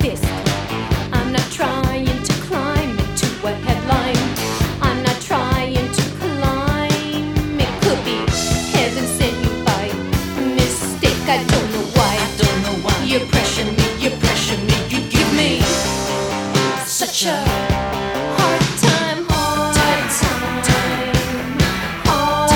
fist. I'm not trying to climb into a headline. I'm not trying to climb. It could be heaven sent you by mistake. I don't know why. I don't know why. You pressure me, you give me such a